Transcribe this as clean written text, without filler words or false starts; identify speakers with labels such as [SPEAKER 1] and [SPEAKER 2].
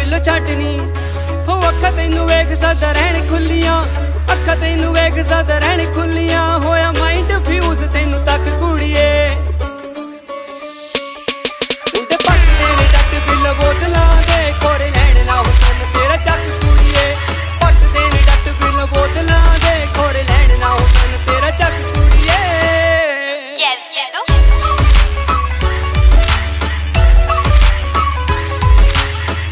[SPEAKER 1] दिल छड्डनी हो अखा तैनू वेख सदा रहनी खुलियां अखा तैनू वेख सदा रहनी खुलियां होया